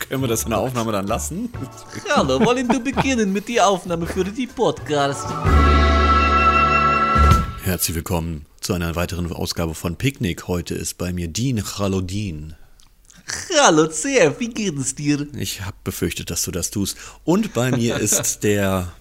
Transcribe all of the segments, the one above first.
Können wir das in der Aufnahme dann lassen? Hallo, wollen wir beginnen mit der Aufnahme für die Podcast? Herzlich willkommen zu einer weiteren Ausgabe von Picknick. Heute ist bei mir Dean. Hallo Dean. Hallo Zef, wie geht es dir? Ich habe befürchtet, dass du das tust. Und bei mir ist der...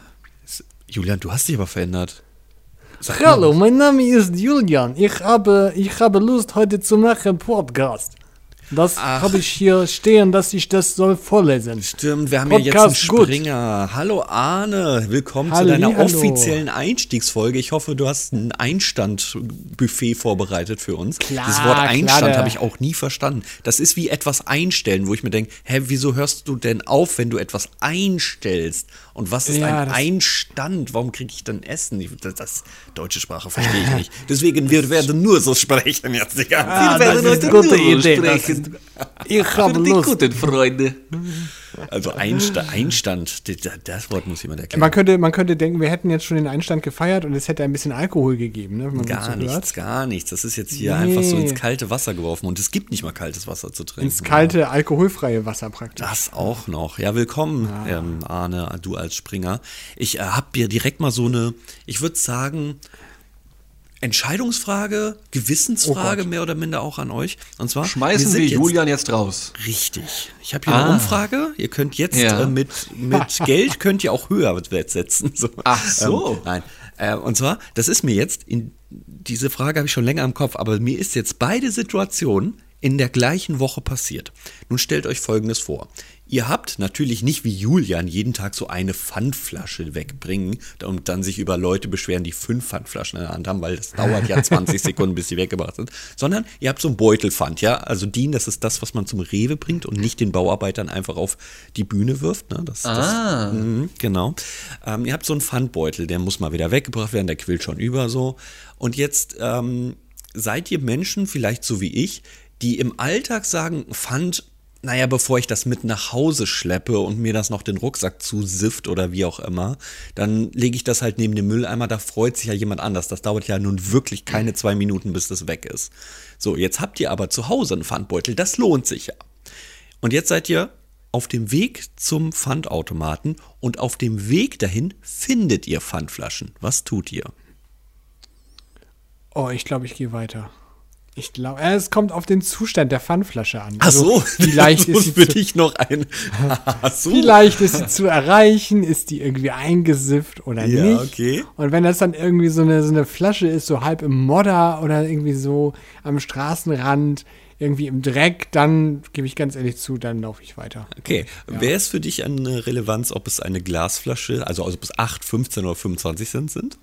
Julian, du hast dich aber verändert. Hallo, mein Name ist Julian. Ich habe Lust, heute zu machen Podcast. Das habe ich hier stehen, dass ich das soll vorlesen. Stimmt, wir haben Podcast, ja jetzt einen gut. Springer. Hallo Arne, willkommen zu Hallihallo. deiner offiziellen Einstiegsfolge. Ich hoffe, du hast ein Einstand-Buffet vorbereitet für uns. Klar, das Wort Einstand klar. habe ich auch nie verstanden. Das ist wie etwas einstellen, wo ich mir denke, wieso hörst du denn auf, wenn du etwas einstellst? Und was ist Ja, ein das- Einstand? Warum kriege ich dann Essen? Das deutsche Sprache verstehe ich nicht. Deswegen, wir werden nur so sprechen jetzt die ganze Zeit. Wir werden das ist heute eine gute nur Idee, sprechen. Ich habe Für die Lust. guten Freunde. Also Einstand, das Wort muss jemand erklären. Man könnte denken, wir hätten jetzt schon den Einstand gefeiert und es hätte ein bisschen Alkohol gegeben, ne, wenn man das so hört. Gar nichts. Das ist jetzt hier einfach so ins kalte Wasser geworfen. Und es gibt nicht mal kaltes Wasser zu trinken. Ins kalte, alkoholfreie Wasser praktisch. Das auch noch. Ja, willkommen, Arne, du als Springer. Ich habe hier direkt mal so eine, ich würde sagen, Entscheidungsfrage, Gewissensfrage, mehr oder minder auch an euch. Und zwar Schmeißen sind wir jetzt- Julian jetzt raus. Richtig. Ich habe hier eine Umfrage. Ihr könnt jetzt Ja. mit Geld könnt ihr auch höher setzen. So. Ach so. Nein. Und zwar, das ist mir jetzt, diese Frage habe ich schon länger im Kopf, aber mir ist jetzt beide Situationen in der gleichen Woche passiert. Nun stellt euch Folgendes vor. Ihr habt natürlich nicht wie Julian jeden Tag so eine Pfandflasche wegbringen und dann sich über Leute beschweren, die 5 Pfandflaschen in der Hand haben, weil das dauert ja 20 Sekunden, bis sie weggebracht sind. Sondern ihr habt so ein Beutelpfand, ja. Also Dean, das ist das, was man zum Rewe bringt und nicht den Bauarbeitern einfach auf die Bühne wirft. Ne? Genau. Ihr habt so einen Pfandbeutel, der muss mal wieder weggebracht werden, der quillt schon über so. Und jetzt seid ihr Menschen, vielleicht so wie ich, die im Alltag sagen, Pfand, naja, bevor ich das mit nach Hause schleppe und mir das noch den Rucksack zusifft oder wie auch immer, dann lege ich das halt neben dem Mülleimer, da freut sich ja jemand anders. Das dauert ja nun wirklich keine 2 Minuten, bis das weg ist. So, jetzt habt ihr aber zu Hause einen Pfandbeutel, das lohnt sich ja. Und jetzt seid ihr auf dem Weg zum Pfandautomaten und auf dem Weg dahin findet ihr Pfandflaschen. Was tut ihr? Oh, ich glaube, ich gehe weiter. Ich glaube, es kommt auf den Zustand der Pfandflasche an. Ach so, vielleicht das ist sie für zu, dich noch ein. Ach so. vielleicht ist sie zu erreichen, ist die irgendwie eingesifft oder Ja, nicht. okay. Und wenn das dann irgendwie so eine Flasche ist, so halb im Modder oder irgendwie so am Straßenrand, irgendwie im Dreck, dann gebe ich ganz ehrlich zu, dann laufe ich weiter. Okay, wäre es für dich eine Relevanz, ob es eine Glasflasche, also ob es 8, 15 oder 25 Cent sind?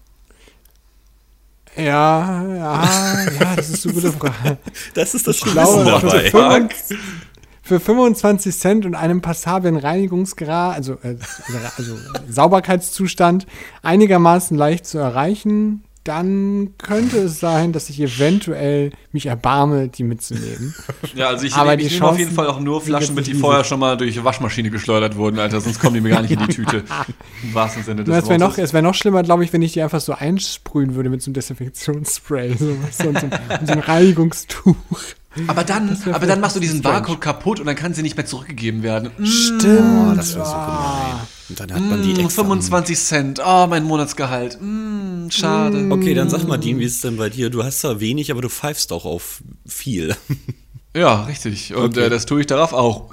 Ja, das ist eine gute Frage. Das ist das Ich Schlimme glaube, dabei. für 25 Cent und einem passablen Reinigungsgrad, also Sauberkeitszustand, einigermaßen leicht zu erreichen, dann könnte es sein, dass ich eventuell mich erbarme, die mitzunehmen. Ja, also ich Aber nehme die auf jeden Chancen Fall auch nur sind Flaschen jetzt mit, die nicht vorher riesig. schon mal durch Waschmaschine geschleudert wurden, Alter. Sonst kommen die mir gar nicht in die Tüte. Im wahrsten Sinne des Es wäre Wortes. noch schlimmer, glaube ich, wenn ich die einfach so einsprühen würde mit so einem Desinfektionsspray, so ein Reinigungstuch. Aber dann machst du diesen strange. Barcode kaputt und dann kann sie nicht mehr zurückgegeben werden. Stimmt. Oh, das wäre so gemein. Und dann hat man die extra. 25 Cent. Oh, mein Monatsgehalt. Schade. Okay, dann sag mal, Dean, wie ist es denn bei dir? Du hast zwar wenig, aber du pfeifst auch auf viel. Ja, richtig. Und Okay. das tue ich darauf auch.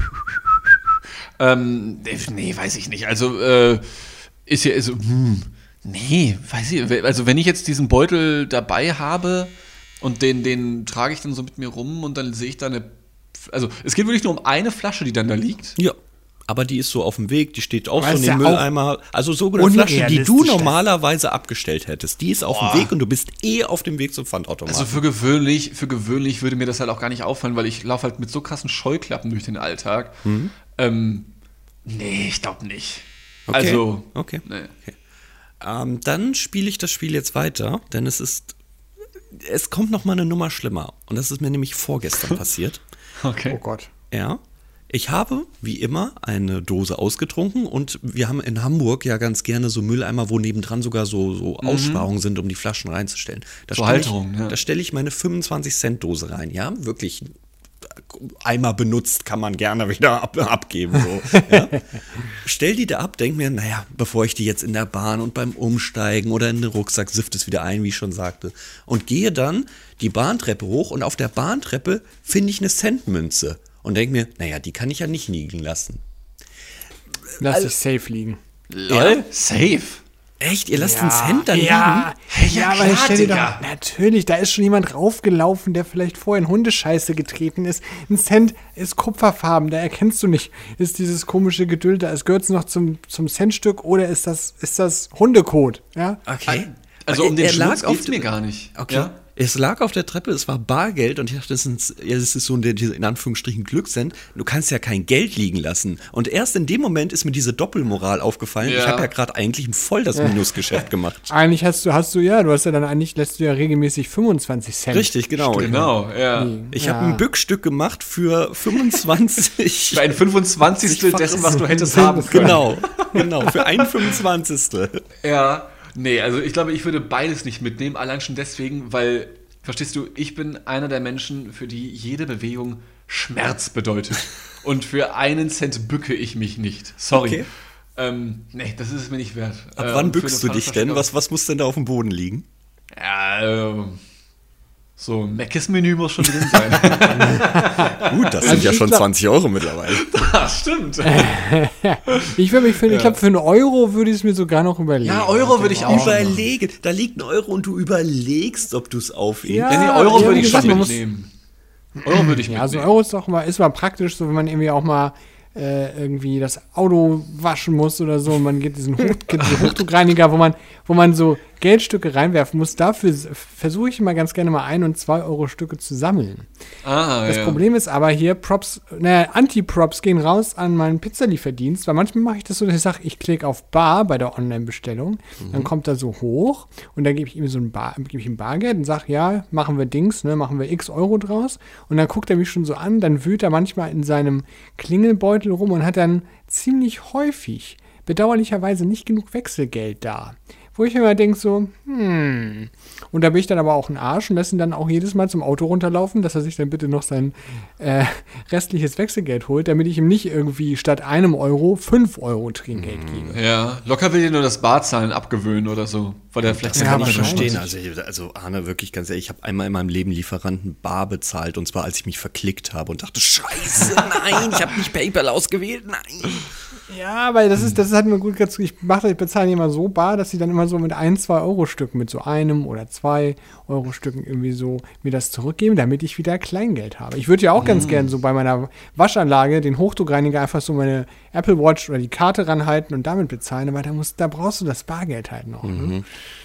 Nee, weiß ich nicht. Also, ist ja so, nee, weiß ich. Also, wenn ich jetzt diesen Beutel dabei habe und den trage ich dann so mit mir rum und dann sehe ich da also, es geht wirklich nur um eine Flasche, die dann da liegt. Ja. Aber die ist so auf dem Weg, die steht auch Aber so in ist dem ja auch Mülleimer. Also so eine Flasche, die du unrealistisch, normalerweise abgestellt hättest. Die ist auf dem Weg und du bist auf dem Weg zum Pfandautomaten. Also für gewöhnlich würde mir das halt auch gar nicht auffallen, weil ich laufe halt mit so krassen Scheuklappen durch den Alltag. Nee, ich glaube nicht. Okay. Also, Okay. nee. Dann spiele ich das Spiel jetzt weiter, denn es kommt noch mal eine Nummer schlimmer. Und das ist mir nämlich vorgestern passiert. Okay. Oh Gott. Ja. Ich habe, wie immer, eine Dose ausgetrunken und wir haben in Hamburg ja ganz gerne so Mülleimer, wo nebendran sogar so Aussparungen sind, um die Flaschen reinzustellen. So Halterung, ja. Da stelle ich meine 25-Cent-Dose rein, ja, wirklich einmal benutzt, kann man gerne wieder abgeben. So, ja. Stell die da ab, denk mir, naja, bevor ich die jetzt in der Bahn und beim Umsteigen oder in den Rucksack sift es wieder ein, wie ich schon sagte. Und gehe dann die Bahntreppe hoch und auf der Bahntreppe finde ich eine Centmünze. Und denk mir, naja, die kann ich ja nicht liegen lassen. Lass dich safe liegen. Lol, safe. Echt? Ihr lasst einen Cent dann liegen? Hey, ja, aber klar, stell dir Digga. doch, natürlich, da ist schon jemand raufgelaufen, der vielleicht vorher in Hundescheiße getreten ist. Ein Cent ist kupferfarben, da erkennst du nicht, ist dieses komische Geduld da, gehört es noch zum Centstück oder ist das Hundekot? Ja? Okay. Also um den Er lag Schmutz auf geht's mir gar nicht. Okay. Ja? Es lag auf der Treppe, es war Bargeld und ich dachte, das ist so ein in Anführungsstrichen Glückscent. Du kannst ja kein Geld liegen lassen. Und erst in dem Moment ist mir diese Doppelmoral aufgefallen. Ja. Ich habe ja gerade eigentlich voll das Minusgeschäft gemacht. Eigentlich lässt du ja regelmäßig 25 Cent. Richtig, genau. Genau, ja. Ich habe ein Bückstück gemacht für 25. Für ein 25. dessen, was du hättest haben können. Genau, für ein 25. Ja, nee, also ich glaube, ich würde beides nicht mitnehmen, allein schon deswegen, weil, verstehst du, ich bin einer der Menschen, für die jede Bewegung Schmerz bedeutet. Und für einen Cent bücke ich mich nicht. Sorry. Okay. Nee, das ist es mir nicht wert. Ab wann bückst du dich denn? Was muss denn da auf dem Boden liegen? Ja, so ein Meckes-Menü muss schon drin sein. Gut, das sind ja schon 20 Euro mittlerweile. Das stimmt. Ich glaube, für einen Euro würde ich es mir sogar noch überlegen. Ja, Euro würde ich auch Überlege, da liegt ein Euro und du überlegst, ob du es aufhebst. Ja. Ja, nee, Euro ja, würde wie ich schon gesagt, man muss- mitnehmen. Euro würde ich Ja, so mitnehmen. ein Euro ist mal praktisch, so wenn man irgendwie auch mal irgendwie das Auto waschen muss oder so. Und man geht diesen Hochdruckreiniger, wo man so Geldstücke reinwerfen muss. Dafür versuche ich immer ganz gerne mal 1- und 2-Euro-Stücke zu sammeln. Das Problem ist aber hier, Anti-Props gehen raus an meinen Pizzalieferdienst, weil manchmal mache ich das so, dass ich sage, ich klicke auf Bar bei der Online-Bestellung, dann kommt er so hoch und dann gebe ich ihm gebe ich ihm Bargeld und sage, ja, machen wir Dings, ne, machen wir x Euro draus und dann guckt er mich schon so an, dann wühlt er manchmal in seinem Klingelbeutel rum und hat dann ziemlich häufig bedauerlicherweise nicht genug Wechselgeld da. Wo ich mir immer denke so, Und da bin ich dann aber auch ein Arsch und lasse ihn dann auch jedes Mal zum Auto runterlaufen, dass er sich dann bitte noch sein restliches Wechselgeld holt, damit ich ihm nicht irgendwie statt 1 Euro 5 Euro Trinkgeld gebe. Ja, locker will dir nur das Barzahlen abgewöhnen oder so. Weil der vielleicht Das kann ich wahrscheinlich. verstehen. Also Arne, wirklich ganz ehrlich, ich habe einmal in meinem Leben Lieferanten bar bezahlt und zwar als ich mich verklickt habe und dachte, scheiße, nein, ich habe nicht PayPal ausgewählt, nein. Ja, weil das hat mir gut dazu. Ich bezahle immer so bar, dass sie dann immer so mit 1-2 Euro Stücken, mit so 1 oder 2 Euro Stücken irgendwie so mir das zurückgeben, damit ich wieder Kleingeld habe. Ich würde ja auch ganz gern so bei meiner Waschanlage den Hochdruckreiniger einfach so meine Apple Watch oder die Karte ranhalten und damit bezahlen, aber da brauchst du das Bargeld halt noch. Ne?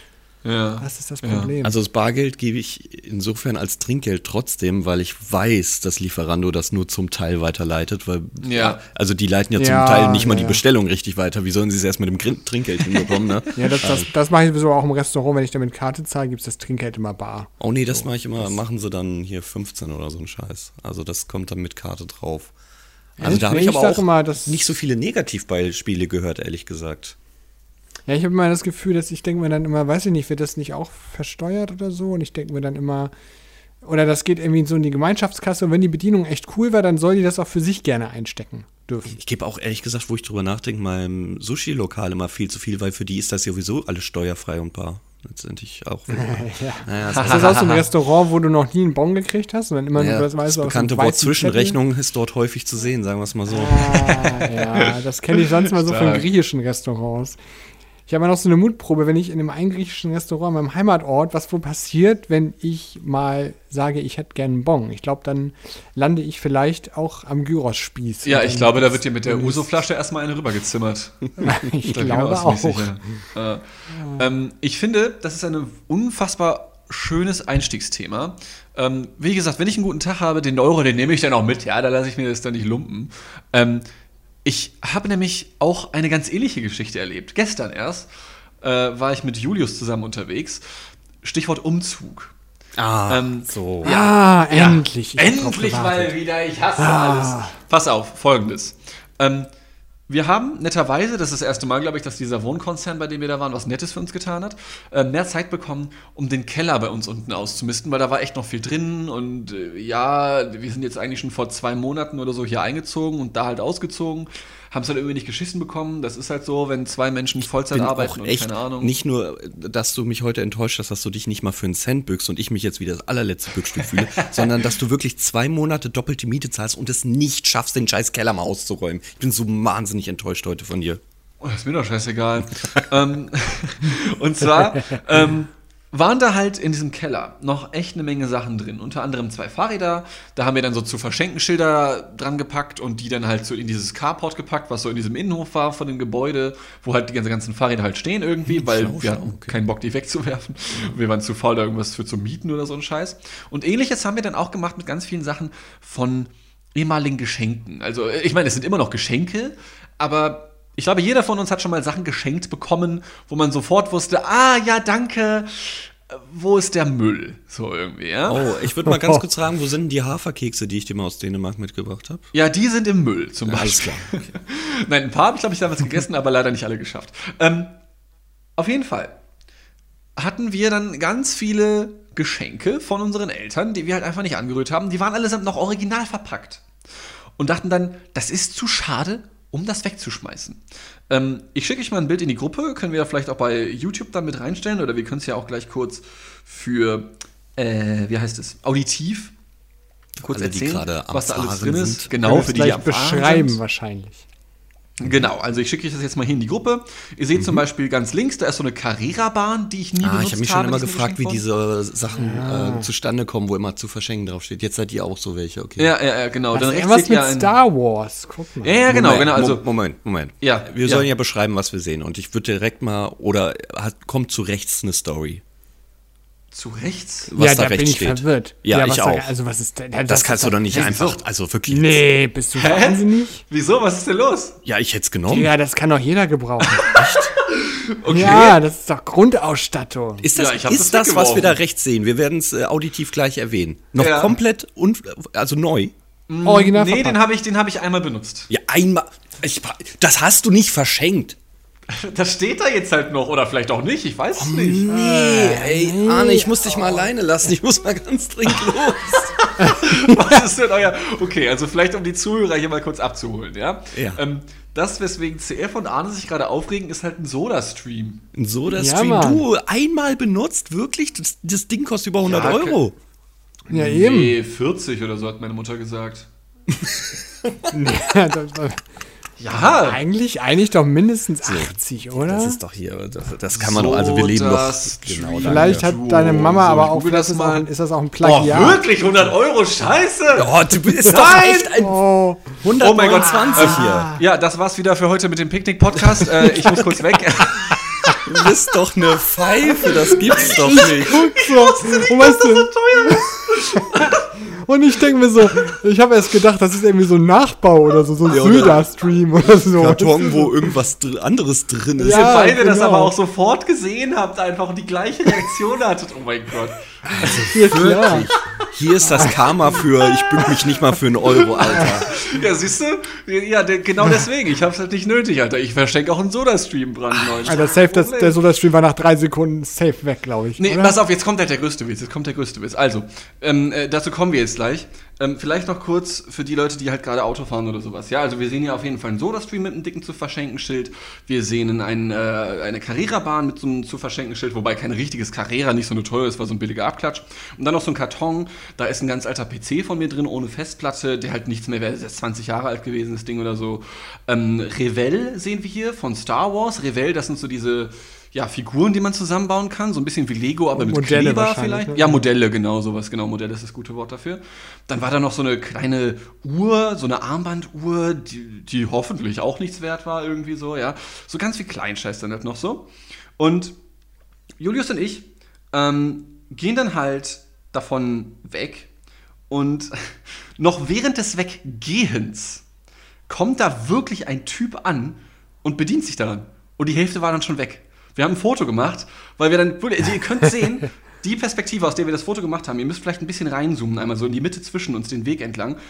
Ja. Das ist das Problem. Also das Bargeld gebe ich insofern als Trinkgeld trotzdem, weil ich weiß, dass Lieferando das nur zum Teil weiterleitet, weil also die leiten ja zum Teil nicht mal die Bestellung richtig weiter. Wie sollen sie es erst mit dem Trinkgeld hinbekommen, ne? Ja, das mache ich sowieso auch im Restaurant, wenn ich da mit Karte zahle, gibt es das Trinkgeld immer bar. Oh nee, das mache ich immer, machen sie dann hier 15 oder so ein Scheiß. Also das kommt dann mit Karte drauf. Also da habe ich aber auch nicht so viele Negativbeispiele gehört, ehrlich gesagt. Ja, ich habe immer das Gefühl, dass ich denke mir dann immer, weiß ich nicht, wird das nicht auch versteuert oder so? Und ich denke mir dann immer, oder das geht irgendwie so in die Gemeinschaftskasse und wenn die Bedienung echt cool war, dann soll die das auch für sich gerne einstecken dürfen. Ich gebe auch ehrlich gesagt, wo ich drüber nachdenke, meinem Sushi-Lokal immer viel zu viel, weil für die ist das sowieso alles steuerfrei und bar. Letztendlich auch. Ist das auch so ein Restaurant, wo du noch nie einen Bon gekriegt hast? Und dann immer nur das bekannte Wort Zwischenrechnung ist dort häufig zu sehen, sagen wir es mal so. Ja, das kenne ich sonst mal so von griechischen Restaurants. Ich habe mal noch so eine Mutprobe, wenn ich in einem einen griechischen Restaurant in meinem Heimatort, was wohl passiert, wenn ich mal sage, ich hätte gern einen Bon. Ich glaube, dann lande ich vielleicht auch am Gyros-Spieß. Ja, ich glaube, da wird dir mit der Uso-Flasche erstmal eine rübergezimmert. Ich glaube auch. Ich finde, das ist ein unfassbar schönes Einstiegsthema. Wie gesagt, wenn ich einen guten Tag habe, den Euro, den nehme ich dann auch mit. Ja, da lasse ich mir das dann nicht lumpen. Ich habe nämlich auch eine ganz ähnliche Geschichte erlebt. Gestern erst war ich mit Julius zusammen unterwegs. Stichwort Umzug. Endlich. Endlich mal wieder. Ich hasse alles. Pass auf, Folgendes. Wir haben netterweise, das ist das erste Mal, glaube ich, dass dieser Wohnkonzern, bei dem wir da waren, was Nettes für uns getan hat, mehr Zeit bekommen, um den Keller bei uns unten auszumisten, weil da war echt noch viel drin und wir sind jetzt eigentlich schon vor 2 Monaten oder so hier eingezogen und da halt ausgezogen, haben es halt irgendwie nicht geschissen bekommen. Das ist halt so, wenn 2 Menschen Vollzeit bin arbeiten auch und echt keine Ahnung. nicht nur, dass du mich heute enttäuscht hast, dass du dich nicht mal für einen Cent bückst und ich mich jetzt wieder das allerletzte Bückstück fühle, sondern dass du wirklich 2 Monate doppelte Miete zahlst und es nicht schaffst, den scheiß Keller mal auszuräumen. Ich bin so wahnsinnig enttäuscht heute von dir. Oh, das ist mir doch scheißegal. Und zwar waren da halt in diesem Keller noch echt eine Menge Sachen drin. Unter anderem 2 Fahrräder. Da haben wir dann so zu verschenken Schilder dran gepackt und die dann halt so in dieses Carport gepackt, was so in diesem Innenhof war von dem Gebäude, wo halt die ganzen Fahrräder halt stehen irgendwie, weil wir hatten keinen Bock, die wegzuwerfen. Wir waren zu faul, da irgendwas für zu mieten oder so ein Scheiß. Und Ähnliches haben wir dann auch gemacht mit ganz vielen Sachen von ehemaligen Geschenken. Also ich meine, es sind immer noch Geschenke, aber ich glaube, jeder von uns hat schon mal Sachen geschenkt bekommen, wo man sofort wusste, ja, danke, wo ist der Müll? So irgendwie, ja? Oh, ich würde mal ganz kurz fragen, wo sind denn die Haferkekse, die ich dir mal aus Dänemark mitgebracht habe? Ja, die sind im Müll zum Beispiel. Alles klar. Okay. Nein, ein paar habe ich, glaube ich, damals gegessen, aber leider nicht alle geschafft. Auf jeden Fall hatten wir dann ganz viele Geschenke von unseren Eltern, die wir halt einfach nicht angerührt haben. Die waren allesamt noch original verpackt. Und dachten dann, das ist zu schade, um das wegzuschmeißen. Ich schicke euch mal ein Bild in die Gruppe, können wir ja vielleicht auch bei YouTube dann mit reinstellen oder wir können es ja auch gleich kurz für, auditiv kurz alle, erzählen, die gerade am was da alles Fahren drin sind. ist. Genau, für die, die am Fahren beschreiben sind. wahrscheinlich. Genau, also ich schicke euch das jetzt mal hier in die Gruppe. Ihr seht zum Beispiel ganz links, da ist so eine Carrera-Bahn, die ich nie benutzt habe. Ich habe mich schon immer gefragt, wie diese Sachen zustande kommen, wo immer zu verschenken draufsteht. Jetzt seid ihr auch so welche, okay. Ja, genau. Das Dann ist rechts was seht ihr mit Star Wars, guck mal. Ja, genau. Also, Moment. Ja, Wir sollen ja beschreiben, was wir sehen. Und ich würde direkt mal, kommt zu rechts eine Story. zu rechts? Was da da rechts bin ich steht. verwirrt. Ja, ich auch. Also was ist denn? Das kannst du doch nicht einfach, so. also wirklich. Nee, bist du wahnsinnig? Wieso? Was ist denn los? Ja, ich hätte es genommen. Ja, das kann doch jeder gebrauchen. Okay. Ja, das ist doch Grundausstattung. Ist das, Ja, ich hab ist das das was wir da weggeworfen. rechts sehen? Wir werden es auditiv gleich erwähnen. Noch Ja. komplett, also neu. Original Nee, verpackt. den hab ich einmal benutzt. Ja, einmal. Das hast du nicht verschenkt. Das steht da jetzt halt noch. Oder vielleicht auch nicht, ich weiß es nicht. Ey, Arne, ich muss dich mal alleine lassen. Ich muss mal ganz dringend los. Was ist denn euer... Okay, also vielleicht um die Zuhörer hier mal kurz abzuholen, ja? Ja. Das, weswegen CF und Arne sich gerade aufregen, ist halt ein Soda-Stream. Ein Soda-Stream. Ja, Mann. Du, einmal benutzt? Wirklich? Das Ding kostet über 100 Ja, Euro. Ja, eben. Nee, 40 oder so hat meine Mutter gesagt. Ja, das war Ja, eigentlich doch mindestens 80, oder? Das ist doch hier, das kann man doch, also wir leben doch. Soda-Stream. Genau, Vielleicht hat So, deine Mama so, aber ich auch, google vielleicht das mal. ist das auch ein Oh, Plagiat. wirklich? 100 Euro? Scheiße! Oh, du bist doch echt ein Oh, 120 hier. Ja, das war's wieder für heute mit dem Picknick-Podcast. Ich muss kurz weg. Du bist doch eine Pfeife, das gibt's doch nicht. so. Und, weißt du, und ich denke mir so, ich habe erst gedacht, das ist irgendwie so ein Nachbau oder so ein Ja, oder Söder-Stream oder so. Karton, wo irgendwas anderes drin ist. Ja, Ihr beide das genau. aber auch sofort gesehen habt einfach und die gleiche Reaktion hattet. Oh mein Gott. Ja, klar. Wirklich. Hier ist das Karma für, ich bück mich nicht mal für einen Euro, Alter. Ja, siehst du? Ja, genau deswegen. Ich hab's halt nicht nötig, Alter. Ich verschenke auch einen Soda-Stream brandneu. Alter, safe, der Soda-Stream war nach 3 Sekunden safe weg, glaube ich. Nee, oder? pass auf, jetzt kommt halt der größte Witz. Also, dazu kommen wir jetzt gleich. Vielleicht noch kurz für die Leute, die halt gerade Auto fahren oder sowas. Ja, also wir sehen hier auf jeden Fall einen Soda-Stream mit einem dicken zu verschenken Schild. Wir sehen eine Carrera-Bahn mit so einem zu verschenken Schild, wobei kein richtiges Carrera, nicht so eine teure, es war so ein billiger Abklatsch. Und dann noch so ein Karton, da ist ein ganz alter PC von mir drin, ohne Festplatte, der halt nichts mehr wäre, der ist 20 Jahre alt gewesen, das Ding oder so. Revell sehen wir hier von Star Wars. Revell, das sind so diese... Ja, Figuren, die man zusammenbauen kann, so ein bisschen wie Lego, aber mit Modelle Kleber wahrscheinlich, vielleicht. ne? Ja, Modelle, genau, sowas, genau, Modell ist das gute Wort dafür. Dann war da noch so eine kleine Uhr, so eine Armbanduhr, die hoffentlich auch nichts wert war, irgendwie so, ja. So ganz viel Kleinscheiß dann halt noch so. Und Julius und ich gehen dann halt davon weg und noch während des Weggehens kommt da wirklich ein Typ an und bedient sich daran. Und die Hälfte war dann schon weg. Wir haben ein Foto gemacht, weil wir dann, also ihr könnt sehen, die Perspektive, aus der wir das Foto gemacht haben, ihr müsst vielleicht ein bisschen reinzoomen, einmal so in die Mitte zwischen uns, den Weg entlang.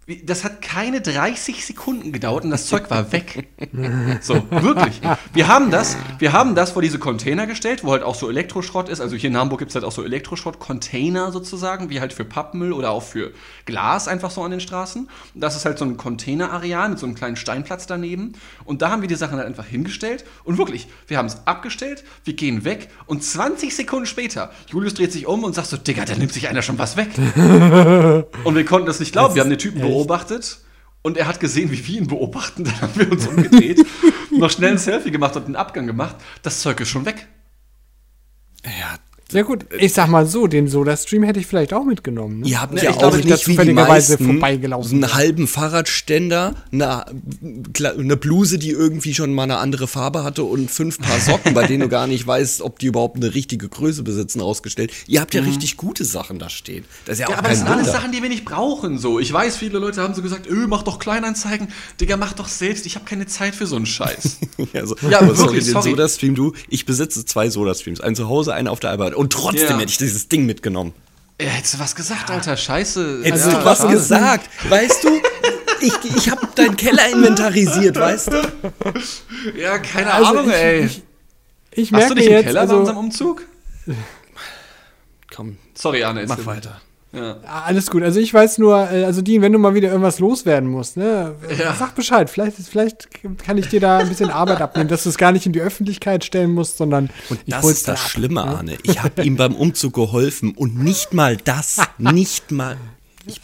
Das hat keine 30 Sekunden gedauert und das Zeug war weg. So, wirklich. Wir haben das vor diese Container gestellt, wo halt auch so Elektroschrott ist. Also hier in Hamburg gibt es halt auch so Elektroschrott-Container sozusagen, wie halt für Pappmüll oder auch für Glas einfach so an den Straßen. Und das ist halt so ein Containerareal mit so einem kleinen Steinplatz daneben. Und da haben wir die Sachen halt einfach hingestellt. Und wirklich, wir haben es abgestellt, wir gehen weg und 20 Sekunden später, Julius dreht sich um und sagt so, Digga, da nimmt sich einer schon was weg. Und wir konnten das nicht glauben. Wir haben den Typen beobachtet und er hat gesehen, wie wir ihn beobachten. Dann haben wir uns umgedreht, noch schnell ein Selfie gemacht und einen Abgang gemacht. Das Zeug ist schon weg. Ja, Sehr gut. Ich sag mal so, den Soda-Stream hätte ich vielleicht auch mitgenommen. Ne? ihr habt Ne, ja ich glaube, auch ich da nicht wie die zufälligerweise meisten vorbeigelaufen einen halben Fahrradständer, eine Bluse, die irgendwie schon mal eine andere Farbe hatte und 5 Paar Socken, bei denen du gar nicht weißt, ob die überhaupt eine richtige Größe besitzen, ausgestellt. Ihr habt ja richtig gute Sachen da stehen. Das ist ja, Ja, auch aber das kein sind alles Wunder. Sachen, die wir nicht brauchen. So. Ich weiß, viele Leute haben so gesagt, mach doch Kleinanzeigen. Digga, mach doch selbst. Ich habe keine Zeit für so einen Scheiß. Ja, wirklich, sorry, den sorry. Soda-Stream, ich besitze 2 Soda-Streams. Einen zu Hause, einen auf der Arbeit. Und trotzdem Ja. hätte ich dieses Ding mitgenommen. Hättest du was gesagt, Alter? Scheiße. Hättest Ja, du was schade. gesagt? Weißt du, ich habe deinen Keller inventarisiert, weißt du? Ja, keine Also Ahnung, ey. Ich Hast merke du dich im jetzt, Keller bei also, unserem Umzug? Komm, Sorry, Arne. mach erzähl. weiter. Ja. alles gut. Also ich weiß nur, also Dean, wenn du mal wieder irgendwas loswerden musst, ne, Ja. sag Bescheid. Vielleicht kann ich dir da ein bisschen Arbeit abnehmen, dass du es gar nicht in die Öffentlichkeit stellen musst, sondern Und ich das hol's ist dann das ab, Schlimme, ne? Arne. Ich habe ihm beim Umzug geholfen und nicht mal das, nicht mal. Ich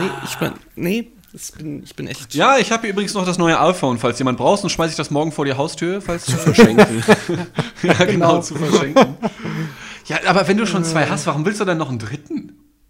bin echt Ja, ich habe hier übrigens noch das neue iPhone, falls jemand braucht, und schmeiße ich das morgen vor die Haustür, falls zu verschenken. Ja, genau, zu verschenken. Ja, aber wenn du schon 2 hast, warum willst du dann noch einen dritten?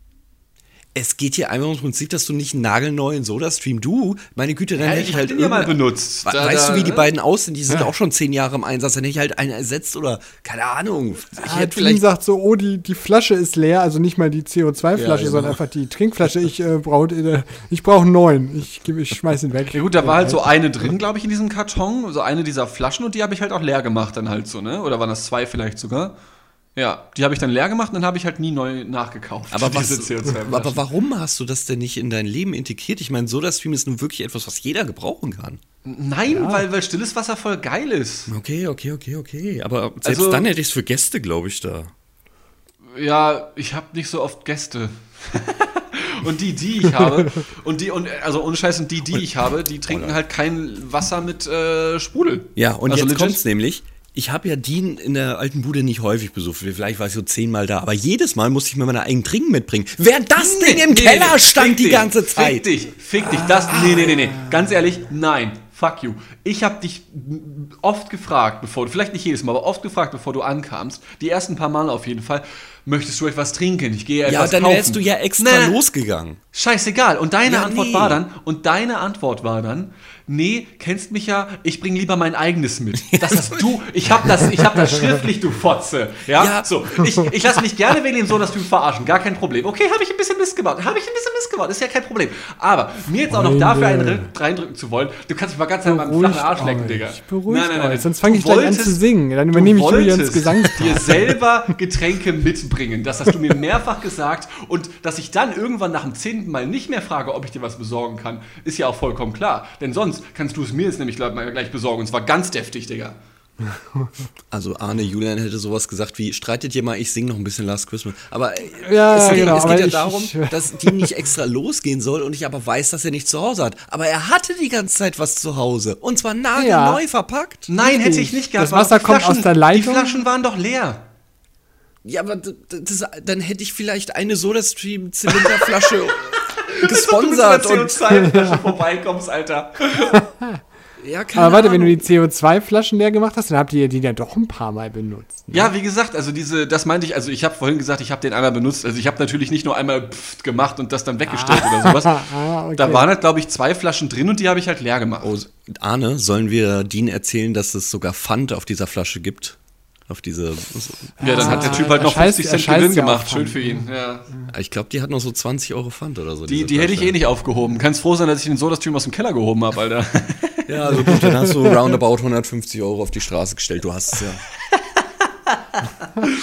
Es geht hier einfach ums Prinzip, dass du nicht einen nagelneuen Soda-Stream, meine Güte, dann Ja, hätte ich ich hab halt den ja mal irgendeine- benutzt. Weißt du, wie die ne? beiden aussehen? Die sind auch schon 10 Jahre im Einsatz. Dann hätte ich halt einen ersetzt oder, keine Ahnung. Ich hätte Dean sagt so, oh, die Flasche ist leer, also nicht mal die CO2-Flasche, Ja, genau. sondern einfach die Trinkflasche. Ich brauche einen neuen. Ich schmeiß ihn weg. Ja gut, da war halt so eine drin, glaube ich, in diesem Karton, so eine dieser Flaschen und die habe ich halt auch leer gemacht dann halt so, ne? Oder waren das 2 vielleicht sogar? Ja, die habe ich dann leer gemacht und dann habe ich halt nie neu nachgekauft. Aber, diese CO2-Flaschen. aber warum hast du das denn nicht in dein Leben integriert? Ich meine, Soda-Stream ist nun wirklich etwas, was jeder gebrauchen kann. Nein, weil stilles Wasser voll geil ist. Okay. Aber selbst Also- dann hätte ich es für Gäste, glaube ich, da. Ja, ich habe nicht so oft Gäste. Und die ich habe, also ohne Scheiß, und die ich habe, die trinken halt kein Wasser mit Sprudel. Ja, und Also jetzt legit. kommt's nämlich. Ich habe ja Dean in der alten Bude nicht häufig besucht. Vielleicht war ich so 10-mal da. Aber jedes Mal musste ich mir meine eigenen Trinken mitbringen. Während das Ding im Keller stand Fick die dich, ganze Zeit. Fick dich, das, nee. Ganz ehrlich, nein, fuck you. Ich habe dich oft gefragt, vielleicht nicht jedes Mal, aber oft gefragt, bevor du ankamst, die ersten paar Mal auf jeden Fall, möchtest du etwas trinken? Ich gehe etwas Ja, dann kaufen. wärst du ja extra Nee. losgegangen. Scheißegal. Und deine Ja, Antwort nee. war dann, nee, kennst mich ja, ich bring lieber mein eigenes mit. Das hast du, ich hab das schriftlich, du Fotze. Ja, Ja. so, ich lasse mich gerne wegen dem Soda-Stream verarschen, gar kein Problem. Okay, habe ich ein bisschen Mist gebaut, ist ja kein Problem. Aber mir jetzt auch noch dafür einen reindrücken zu wollen, du kannst mich mal ganz an meinem flachen Arsch lecken, Digga. Beruhigt euch, sonst fange ich gleich an zu singen. Dann übernehme ich Julians Gesang. dir selber Getränke mitbringen. Das hast du mir mehrfach gesagt. Und dass ich dann irgendwann nach dem 10. Mal nicht mehr frage, ob ich dir was besorgen kann, ist ja auch vollkommen klar. Denn sonst kannst du es mir jetzt nämlich gleich besorgen. Und zwar ganz deftig, Digga. Also Arne Julian hätte sowas gesagt wie, streitet ihr mal, ich singe noch ein bisschen Last Christmas. Aber Ja, es geht genau, ja aber darum, dass die nicht extra losgehen soll und ich aber weiß, dass er nicht zu Hause hat. Aber er hatte die ganze Zeit was zu Hause. Und zwar nagelneu verpackt. Nein, hätte ich nicht gehabt. Das Wasser aber kommt aus der Leitung? Die Flaschen waren doch leer. Ja, aber dann hätte ich vielleicht eine Soda-Stream-Zylinderflasche gesponsert. Wenn du mit so einer CO2-Flasche vorbeikommst, Alter. Ja, keine Aber warte, wenn Ahnung. du die CO2-Flaschen leer gemacht hast, dann habt ihr die ja doch ein paar Mal benutzt. Ne? Ja, wie gesagt, also das meinte ich, also ich habe vorhin gesagt, ich habe den einmal benutzt. Also ich habe natürlich nicht nur einmal gemacht und das dann weggestellt oder sowas. Okay. Da waren halt, glaube ich, 2 Flaschen drin und die habe ich halt leer gemacht. Oh, Arne, sollen wir Dean erzählen, dass es sogar Pfand auf dieser Flasche gibt? Auf diese. Ja, dann hat der Typ halt er noch scheißt- 50 er Cent scheißt Gewinn ja gemacht. auf Schön Pfand. für ihn. Ja. Ich glaube, die hat noch so 20 Euro Pfand oder so. Die hätte ich eh nicht aufgehoben. Kannst froh sein, dass ich den Soda-Stream aus dem Keller gehoben habe, Alter. Ja, also gut, dann hast du roundabout 150 Euro auf die Straße gestellt. Du hast es ja.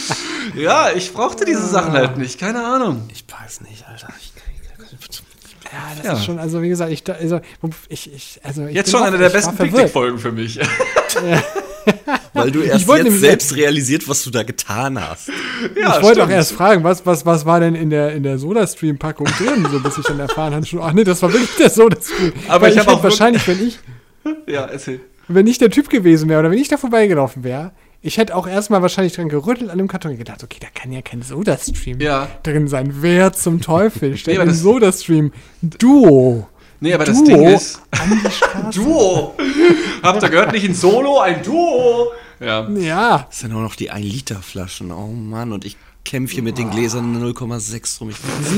Ja, ich brauchte diese Sachen halt nicht. Keine Ahnung. Ich weiß nicht, Alter. Ja, das Ja. ist schon, also wie gesagt, ich Jetzt bin schon auch- eine der ich war besten verwirrt. Picknick-Folgen für mich. Weil du erst wollte jetzt nämlich- selbst realisiert, was du da getan hast. Ja, Ich wollte auch stimmt. erst fragen, was war denn in der Soda-Stream-Packung drin, so bis ich dann erfahren hatte, ach nee, das war wirklich der Soda-Stream. Aber Weil ich hab hätte auch wahrscheinlich, Ja, erzähl. wenn ich der Typ gewesen wäre oder wenn ich da vorbeigelaufen wäre, ich hätte auch erstmal wahrscheinlich dran gerüttelt an dem Karton und gedacht, okay, da kann ja kein Soda-Stream Ja. drin sein. Wer zum Teufel stellt aber ein das- Soda-Stream? Duo. Nee, aber das Duo Ding ist. an die Straße. Duo! Habt ihr gehört, nicht ein Solo, ein Duo! Ja. Ja. Das sind auch noch die 1-Liter-Flaschen. Oh Mann, und ich kämpfe hier mit den Gläsern 0,6 rum.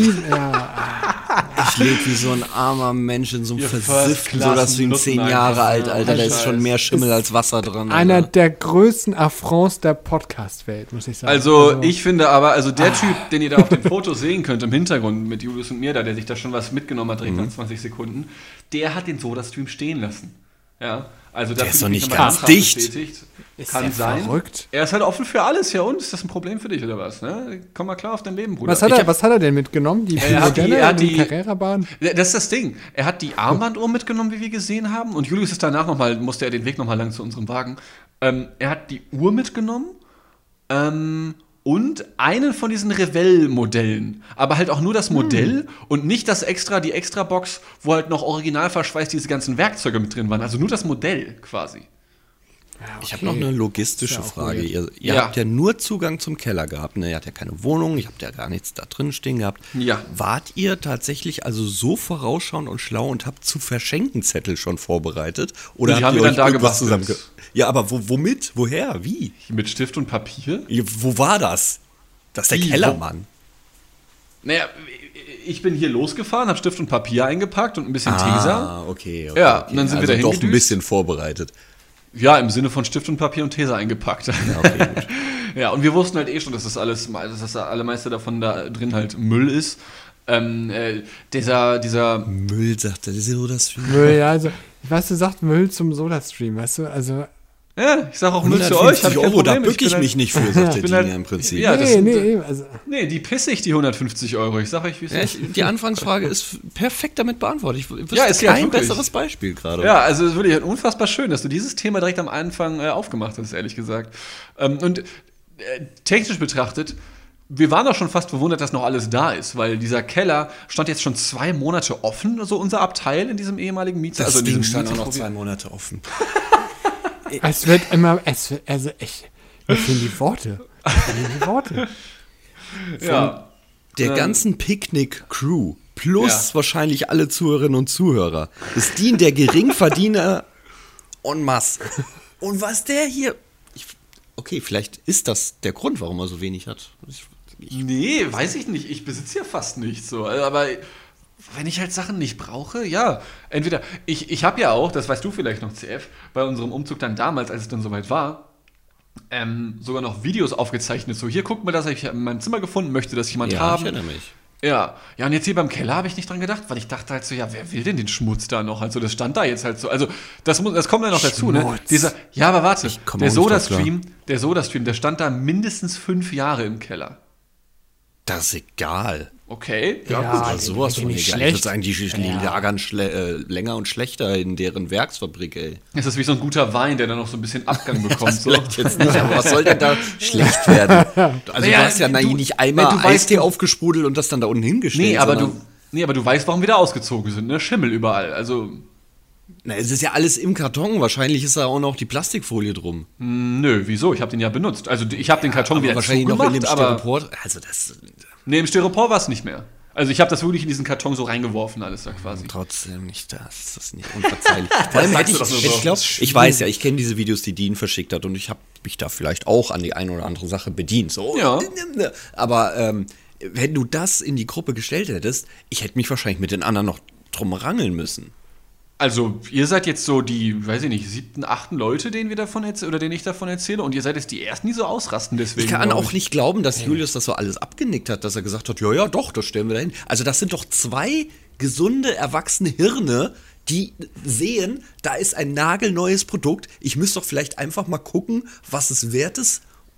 Ich lebe wie so ein armer Mensch in so einem Ihr versifften, so First-Class- dass wie 10 Nutten Jahre einfach, alt, ja. Alter. Da ist Scheiß. schon mehr Schimmel als Wasser dran. Einer Alter. der größten Affronts der Podcast-Welt, muss ich sagen. Also, ich finde aber, der Typ, den ihr da auf dem Foto sehen könnt, im Hintergrund mit Julius und mir da, der sich da schon was mitgenommen hat, direkt nach 20 Sekunden, der hat den Soda-Stream stehen lassen. Ja, also Der das ist doch fühle ich nicht nochmal ganz ernsthaft dicht. bestätigt. Ist Kann der sein. verrückt? Er ist halt offen für alles, ja, und? Ist das ein Problem für dich oder was? Ne? Komm mal klar auf dein Leben, Bruder. Was hat er denn mitgenommen? Die Er hat die- Modelle er hat in die- Carrera-Bahn? Das ist das Ding. Er hat die Armbanduhr mitgenommen, wie wir gesehen haben. Und Julius ist danach musste er den Weg nochmal lang zu unserem Wagen. Er hat die Uhr mitgenommen. Und einen von diesen Revell-Modellen. Aber halt auch nur das Modell und nicht die Extra-Box, wo halt noch original verschweißt diese ganzen Werkzeuge mit drin waren. Also nur das Modell quasi. Ich habe noch eine logistische Ist ja auch Frage. weird. Ihr Ja. habt ja nur Zugang zum Keller gehabt. Ne? Ihr habt ja keine Wohnung, ihr habt ja gar nichts da drin stehen gehabt. Ja. Wart ihr tatsächlich also so vorausschauend und schlau und habt zu verschenken Zettel schon vorbereitet? Oder Und die habt haben ihr wir euch dann da irgendwas gebastelt. Ja, aber womit? Woher? Wie? Mit Stift und Papier. Wo war das? Das ist der Wie? Kellermann. Naja, ich bin hier losgefahren, habe Stift und Papier eingepackt und ein bisschen Teser. Ah, okay. Ja, und dann sind wir also da doch ein hingedüst. bisschen vorbereitet. Ja, im Sinne von Stift und Papier und Teser eingepackt. Ja, okay, gut. Ja, und wir wussten halt eh schon, dass das allermeiste davon da drin halt Müll ist. Dieser Müll, sagt er. Das ist so das Müll, ja, also, weißt du, sagt Müll zum Soda-Stream, weißt du, also, ja, ich sag auch Müll zu euch. 150 hab kein Euro, da Problem. bück ich bin mich nicht für, sagt der bin Ding halt- ja im Prinzip. Ja, das sind- also, Nee, die pisse ich, die 150 Euro. Ich sag euch, wie es Ja, ist. die Anfangsfrage ist perfekt damit beantwortet. Ich wüsste Ja, ist ja kein wirklich. besseres Beispiel gerade. Ja, also es ist wirklich unfassbar schön, dass du dieses Thema direkt am Anfang aufgemacht hast, ehrlich gesagt. Technisch betrachtet, wir waren auch schon fast verwundert, dass noch alles da ist, weil dieser Keller stand jetzt schon 2 Monate offen, so unser Abteil in diesem ehemaligen Mietzimmer. Das in Ding diesem stand auch noch Mietzimmer, 2 Monate offen. es wird immer, also echt, mir fehlen die Worte. Ja. Der ganzen Picknick-Crew plus Ja. wahrscheinlich alle Zuhörerinnen und Zuhörer ist die der Geringverdiener en masse. Und was der hier... Okay, vielleicht ist das der Grund, warum er so wenig hat. Nee, weiß ich nicht. Ich besitze ja fast nichts so. Aber wenn ich halt Sachen nicht brauche, ja. Entweder, ich habe ja auch, das weißt du vielleicht noch, CF, bei unserem Umzug dann damals, als es dann soweit war, sogar noch Videos aufgezeichnet. So, hier, guckt mal, das habe ich in meinem Zimmer gefunden, möchte das jemand Ja, haben. ich erinnere mich. Ja, und jetzt hier beim Keller habe ich nicht dran gedacht, weil ich dachte halt so, ja, wer will denn den Schmutz da noch? Also das stand da jetzt halt so. Also das kommt ja noch dazu, ne? Schmutz. Ja, aber warte, komm der auch nicht drauf Soda-Stream, der stand da mindestens 5 Jahre im Keller. Das ist egal. Okay, Ja, gut. Aber sowas von nicht egal. Ich würde sagen, die lagern länger und schlechter in deren Werksfabrik, ey. Es ist wie so ein guter Wein, der dann noch so ein bisschen Abgang bekommt. Das So. vielleicht jetzt nicht, aber was soll denn da schlecht werden? Also Ja, du hast ja du- nicht einmal du weißt, Eistee du- aufgesprudelt und das dann da unten hingestellt. Aber sondern- du weißt, warum wir da ausgezogen sind, ne? Schimmel überall. Also, Na, es ist ja alles im Karton. Wahrscheinlich ist da auch noch die Plastikfolie drum. nö, wieso? Ich habe den ja benutzt. Also ich habe den Karton Aber wieder wahrscheinlich noch in dem zugemacht, aber Styropor. Also das nee, im Styropor war es nicht mehr. Also ich habe das wirklich in diesen Karton so reingeworfen, alles da quasi. trotzdem nicht das. Das ist nicht unverzeihlich. Vor allem sagst hätte du doch nur so. ich glaube, ich weiß ja, ich kenne diese Videos, die Dean verschickt hat und ich habe mich da vielleicht auch an die eine oder andere Sache bedient. So. Ja. Aber wenn du das in die Gruppe gestellt hättest, ich hätte mich wahrscheinlich mit den anderen noch drum rangeln müssen. Also ihr seid jetzt so die, weiß ich nicht, 7., 8. Leute, denen wir davon oder denen ich davon erzähle, und ihr seid jetzt die Ersten, die so ausrasten deswegen. Ich kann glaub auch nicht glauben, dass Julius das so alles abgenickt hat, dass er gesagt hat, ja, doch, das stellen wir dahin. Also das sind doch 2 gesunde, erwachsene Hirne, die sehen, da ist ein nagelneues Produkt. Ich müsste doch vielleicht einfach mal gucken, was es wert ist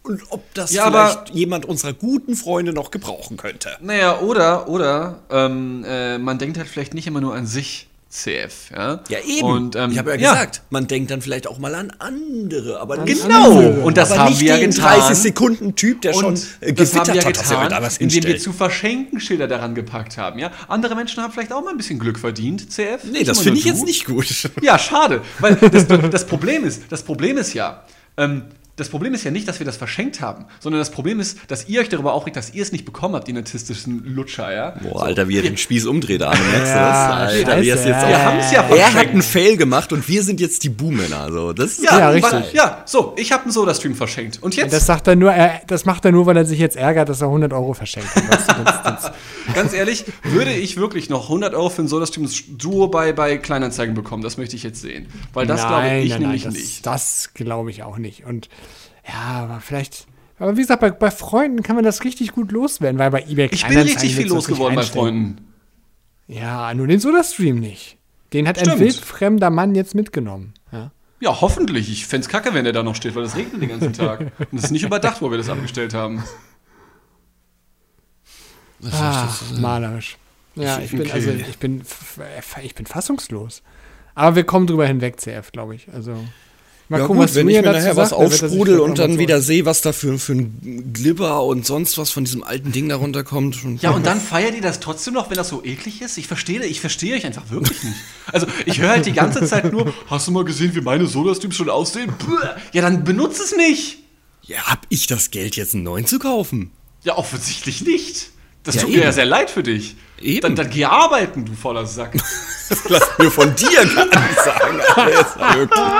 und ob das Ja, vielleicht jemand unserer guten Freunde noch gebrauchen könnte. Naja, oder man denkt halt vielleicht nicht immer nur an sich, CF. Ja, Ja, eben. Und, ich habe ja gesagt, man denkt dann vielleicht auch mal an andere. Aber Genau. Und das aber haben nicht wir ja den getan. 30-Sekunden-Typ, der schon das gewittert haben wir ja hat, dass er getan, da was indem wir hinstellt. zu verschenken Schilder daran gepackt haben. Ja? Andere Menschen haben vielleicht auch mal ein bisschen Glück verdient, CF. Nee, das immer finde nur ich jetzt du. nicht gut. Ja, schade. Weil das Problem ist ja, das Problem ist ja nicht, dass wir das verschenkt haben, sondern das Problem ist, dass ihr euch darüber aufregt, dass ihr es nicht bekommen habt, die narzisstischen Lutscher, ja? Boah, Alter, wie er den Spieß umdreht, Arne. Merkst du Ja, das? Alter, wie er es jetzt scheiße, Wir haben es ja Er hat verschenkt. einen Fail gemacht und wir sind jetzt die Buhmänner. Also, das ist Ja, richtig. Ich habe einen Soda-Stream verschenkt. Und jetzt, Das sagt er nur, das macht er nur, weil er sich jetzt ärgert, dass er 100 Euro verschenkt hat. Weißt du, das- ganz ehrlich, würde ich wirklich noch 100 Euro für ein Soda-Stream-Duo bei Kleinanzeigen bekommen? Das möchte ich jetzt sehen. Weil das glaube ich nämlich nicht. Das glaube ich auch nicht. Und ja, aber vielleicht. Aber wie gesagt, bei Freunden kann man das richtig gut loswerden, weil bei eBay Ich bin Kleinanzeigen richtig viel willst du das nicht losgeworden bei einstellen. Freunden. Ja, nur den Soda-Stream nicht. Den hat ein Stimmt. wildfremder Mann jetzt mitgenommen. Ja. Ja, hoffentlich. Ich fänd's kacke, wenn der da noch steht, weil es regnet den ganzen Tag. Und es ist nicht überdacht, wo wir das abgestellt haben. Malerisch. Ja, ich bin, Okay. also, ich bin fassungslos. Aber wir kommen drüber hinweg, CF, glaube ich. Also, mal Ja gucken, gut, was wenn du ich mir mir dazu nachher was sagst, dann wird er sich aufsprudel vielleicht und noch mal dann so- wieder sehe, was da für ein Glibber und sonst was von diesem alten Ding da runterkommt. Ja, und dann feiert ihr das trotzdem noch, wenn das so eklig ist? Ich verstehe euch einfach wirklich nicht. Also, ich höre halt die ganze Zeit nur, hast du mal gesehen, wie meine Soda-Streams schon aussehen? Puh. Ja, dann benutze es nicht. Ja, hab ich das Geld, jetzt einen neuen zu kaufen? Ja, offensichtlich nicht. Das Ja, tut mir eben. ja sehr leid für dich. Eben. Dann geh arbeiten, du voller Sack. Lass mir von dir gar nicht sagen. Alter, ist ja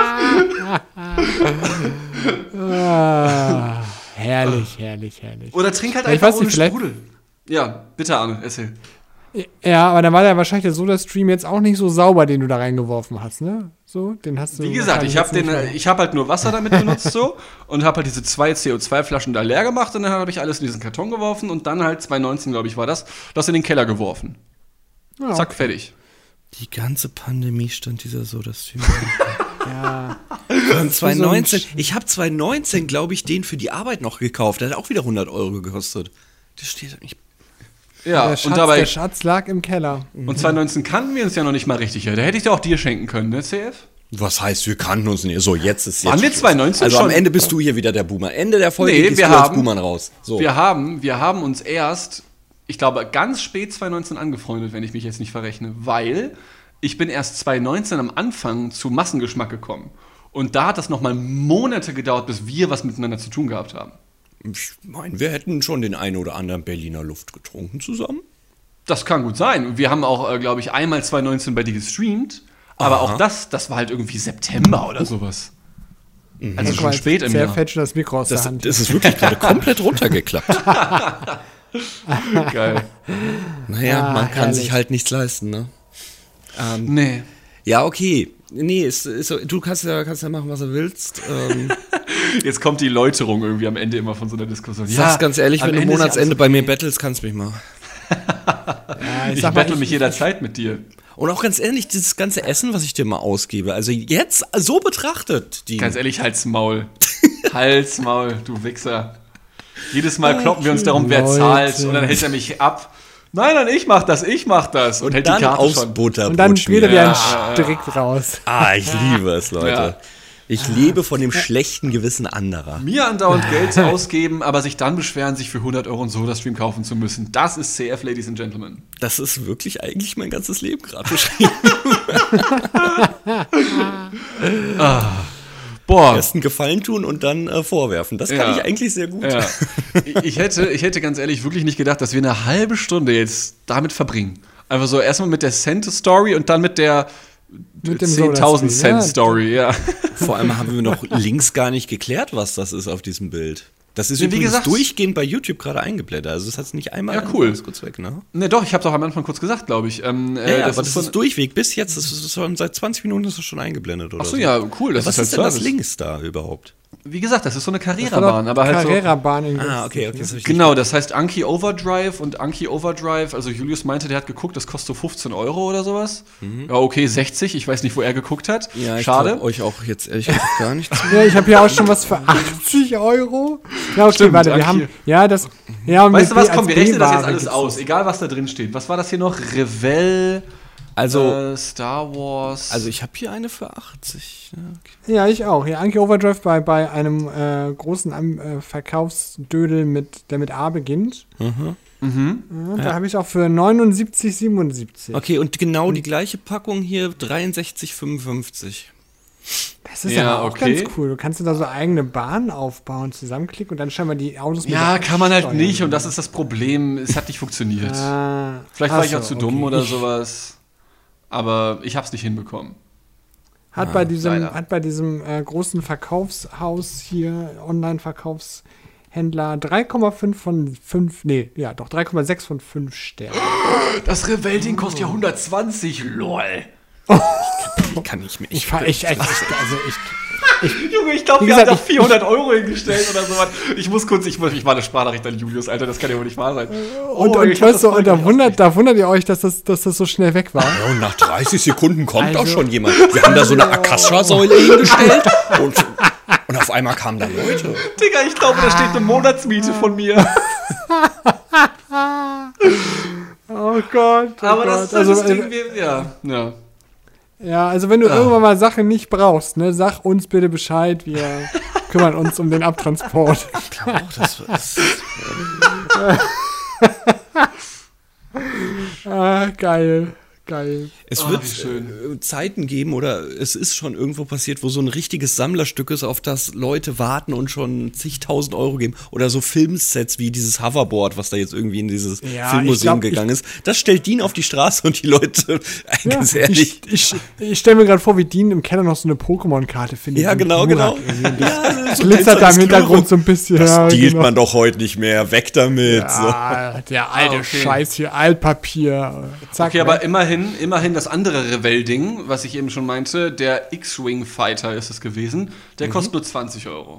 wirklich. Herrlich, herrlich, herrlich. Oder trink halt Ja, ich einfach weiß ohne nicht, vielleicht- Sprudel. Ja, bitte, Arne, erzähl. Ja, aber dann war der wahrscheinlich der Soda-Stream jetzt auch nicht so sauber, den du da reingeworfen hast, ne? So, den hast du. Wie gesagt, wahrscheinlich ich jetzt nicht mehr. habe halt nur Wasser damit benutzt so und habe halt diese 2 CO2-Flaschen da leer gemacht und dann habe ich alles in diesen Karton geworfen und dann halt 2019, glaube ich, war das in den Keller geworfen. Ja, Zack, fertig. Die ganze Pandemie stand dieser so das Typ. Ja. Von 2019. Ich habe 2019, glaube ich, den für die Arbeit noch gekauft. Der hat auch wieder 100 Euro gekostet. Das steht nicht. Ja, Der Schatz lag im Keller. und 2019 kannten wir uns ja noch nicht mal richtig. Ja. Da hätte ich doch auch dir schenken können, ne, CF? Was heißt, wir kannten uns nicht? So, jetzt ist jetzt. Waren wir Schluss. 2019 Also schon? am Ende bist du hier wieder der Boomer. Ende der Folge Nee, gehst wir du als haben- Boomer raus. So. Wir haben uns erst, ich glaube, ganz spät 2019 angefreundet, wenn ich mich jetzt nicht verrechne, weil ich bin erst 2019 am Anfang zu Massengeschmack gekommen. Und da hat das nochmal Monate gedauert, bis wir was miteinander zu tun gehabt haben. Ich meine, wir hätten schon den einen oder anderen Berliner Luft getrunken zusammen. Das kann gut sein. Und wir haben auch, glaube ich, einmal 2019 bei dir gestreamt. Aber auch das war halt irgendwie September oder sowas. Also schon spät im Sehr Jahr. fetsch das Mikro aus der Das Hand. ist wirklich gerade komplett runtergeklappt. Geil. Naja, man kann herrlich. sich halt nichts leisten, ne? Nee. Ja, okay. Nee, du kannst ja machen, was du willst. Jetzt kommt die Läuterung irgendwie am Ende immer von so einer Diskussion. Sag's ganz ehrlich, am wenn du Ende ist ja Monatsende alles bei mir okay. bettelst, kannst du mich mal. Ja, Ich sag mal, battle mich jederzeit mit dir. Und auch ganz ehrlich, dieses ganze Essen, was ich dir mal ausgebe, also jetzt so betrachtet, die Ganz ehrlich, halt's Maul. Halt's Maul, du Wichser. Jedes Mal kloppen wir uns darum, wer Leute. zahlt. Und dann hält er mich ab. Nein, ich mach das. Und hält die dann Karte aufs schon. Butterbrot und dann geht er schmieren. wieder strikt raus. Ich liebe es, Leute. Ja. Ich lebe von dem schlechten Gewissen anderer. Mir andauernd Geld ausgeben, aber sich dann beschweren, sich für 100 Euro einen Soda-Stream kaufen zu müssen. Das ist CF, Ladies and Gentlemen. Das ist wirklich eigentlich mein ganzes Leben gerade beschrieben. Boah. Erst einen Gefallen tun und dann vorwerfen. Das kann Ja. ich eigentlich sehr gut. Ja. Ich hätte ganz ehrlich wirklich nicht gedacht, dass wir eine halbe Stunde jetzt damit verbringen. Einfach so erstmal mit der Cent-Story und dann mit der Mit dem 10.000 Soda-Stream, Cent-Story, ja. Vor allem haben wir noch links gar nicht geklärt, was das ist auf diesem Bild. Das ist Ja, wie übrigens gesagt- durchgehend bei YouTube gerade eingeblendet. Also das hat es nicht einmal Ja, cool. alles kurz weg, ne? Ne, doch, ich habe es auch am Anfang kurz gesagt, glaube ich. Ja, das aber ist das so ist Durchweg. Bis jetzt, das ist schon seit 20 Minuten ist es schon eingeblendet. Oder Ach so, ja, cool. Das Was ist ist halt denn das Service. links da überhaupt? Wie gesagt, das ist so eine Carrera-Bahn, aber halt so. Carrera-Bahn in Okay, das habe ich Genau, das heißt Anki Overdrive und Anki Overdrive, also Julius meinte, der hat geguckt, das kostet so 15 Euro oder sowas. Ja, okay, 60, ich weiß nicht, wo er geguckt hat. Ja, ich Schade. glaub euch auch jetzt ehrlich gesagt gar nichts. Ja, ich habe hier auch schon was für 80 Euro. Ja, okay, Stimmt, warte, wir okay. haben, ja, das, ja, und Weißt du mit was, B komm, als wir rechnen das jetzt B-Ware alles gibt's aus, egal was da drin steht. Was war das hier noch? Revell, Star Wars. Also ich habe hier eine für 80. Ja, okay. Ja, ich auch. Ja, Anki Overdrive bei einem großen Verkaufsdödel, der mit A beginnt. Ja, da habe ich auch für 79,77. Okay, und genau die gleiche Packung hier, 63,55. Das ist Ja, aber auch okay. ganz cool. Du kannst dir da so eigene Bahnen aufbauen, zusammenklicken und dann scheinbar die Autos mit ja, der kann man halt steuern. nicht und das ist das Problem. Es hat nicht funktioniert. Vielleicht war ich auch zu dumm oder sowas. Aber ich hab's nicht hinbekommen. Hat bei diesem großen Verkaufshaus hier, Online-Verkaufshändler, 3,5 von 5, nee, ja, doch 3,6 von 5 Sternen. Das Revell-Ding kostet ja 120, lol. Ich kann nicht mehr. Junge, ich glaube, Wie wir gesagt, haben da 400 € hingestellt oder sowas. Ich muss kurz, ich war eine Sprachnachricht an Julius, Alter, das kann ja wohl nicht wahr sein. und ich hab weißt das du, voll und da wundert ihr euch, dass das so schnell weg war. Ja, und nach 30 Sekunden kommt Also- auch schon jemand. Wir haben da so eine Akasha-Säule hingestellt und auf einmal kamen da Leute. Digga, ich glaube, da steht eine Monatsmiete von mir. Oh Gott. Oh Aber Gott. das Ding, ja. Ja, also wenn du irgendwann mal Sachen nicht brauchst, ne, sag uns bitte Bescheid, wir kümmern uns um den Abtransport. Geil. Es Oh, wird wie schön. Zeiten geben oder es ist schon irgendwo passiert, wo so ein richtiges Sammlerstück ist, auf das Leute warten und schon zigtausend € geben. Oder so Filmsets wie dieses Hoverboard, was da jetzt irgendwie in dieses Ja, Filmmuseum ich glaub, gegangen ist. Das stellt Dean auf die Straße und die Leute, Ja, ganz ehrlich. ich stelle mir gerade vor, wie Dean im Keller noch so eine Pokémon-Karte findet. Ja, So ein genau. Glurak. Ja, so Glitzert da im glitzerndes Hintergrund so ein bisschen. Das ja, dealt genau. man doch heute nicht mehr. Weg damit. Ja, der alte okay. Scheiß hier, Altpapier. Zack, Okay, aber weg. immerhin das andere Revell-Ding, was ich eben schon meinte, der X-Wing Fighter ist es gewesen, der kostet nur 20 €.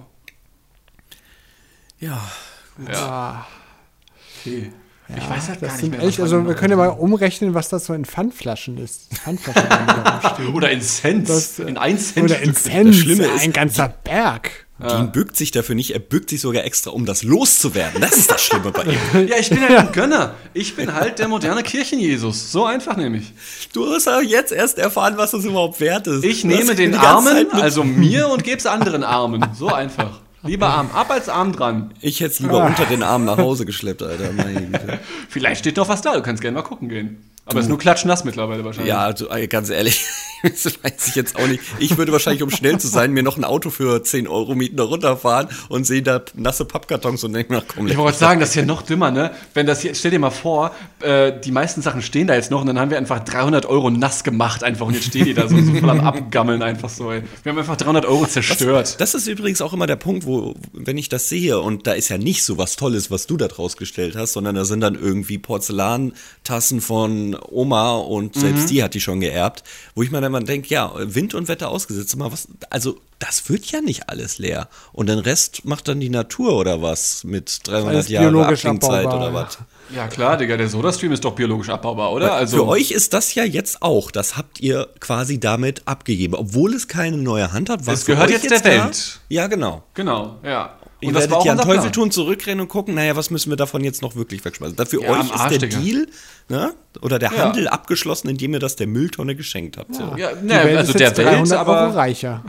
Ja. Ja. Okay. Ich weiß halt gar Das nicht sind mehr. echt, was also man wir noch können ja mal hatte. umrechnen, was das so in Pfandflaschen ist. Pfandflaschen die da rumstehen. Oder in Cents. Das, in 1 Cent. Oder in Stück. Cent, Schlimme ist, ein ganzer Berg. Dean bückt sich dafür nicht, er bückt sich sogar extra, um das loszuwerden. Das ist das Schlimme bei ihm. Ja, ich bin halt ein Gönner. Ich bin halt der moderne Kirchen-Jesus. So einfach nämlich. Du hast ja jetzt erst erfahren, was das überhaupt wert ist. Ich Du hast nehme die den ganze Armen, Zeit mit- also mir, und gebe es anderen Armen. So einfach. Lieber Arm ab als Arm dran. Ich hätte es lieber unter den Arm nach Hause geschleppt, Alter. Meine Güte. Vielleicht steht noch was da, du kannst gerne mal gucken gehen. Aber es ist nur klatschnass mittlerweile wahrscheinlich. Ja, also, ganz ehrlich, das weiß ich jetzt auch nicht. Ich würde wahrscheinlich, um schnell zu sein, mir noch ein Auto für 10 € mieten, da runterfahren und sehe da nasse Pappkartons und denke mir, ach komm, Ich wollte sagen, das ist ja noch dümmer, ne? Wenn das hier, stell dir mal vor, die meisten Sachen stehen da jetzt noch und dann haben wir einfach 300 € nass gemacht einfach und jetzt stehen die da so voll am Abgammeln einfach so, ey. Wir haben einfach 300 € zerstört. Das ist übrigens auch immer der Punkt, wo, wenn ich das sehe, und da ist ja nicht so was Tolles, was du da draus gestellt hast, sondern da sind dann irgendwie Porzellantassen von Oma und selbst die hat die schon geerbt, wo ich mir dann mal denke, ja, Wind und Wetter ausgesetzt, mal was, also das wird ja nicht alles leer. Und den Rest macht dann die Natur oder was mit 300 Alles Jahren biologisch Abklingzeit abbaubar, oder ja. was. Ja klar, Digga, der Soda-Stream ist doch biologisch abbaubar, oder? Also, Für euch ist das ja jetzt auch, das habt ihr quasi damit abgegeben, obwohl es keine neue Hand hat. Was Es gehört für euch jetzt der klar? Welt. Ja, genau. Genau, ja. Ihr Und das werdet war auch ja einen unser Teufel Plan. tun, zurückrennen und gucken, naja, was müssen wir davon jetzt noch wirklich wegschmeißen? Für Ja, euch am ist Arsch, der Digga. Deal, ne? Oder der Ja. Handel abgeschlossen, indem ihr das der Mülltonne geschenkt habt. So. Ja, Die ne, Welt also ist der jetzt Welt, 300 € aber reicher.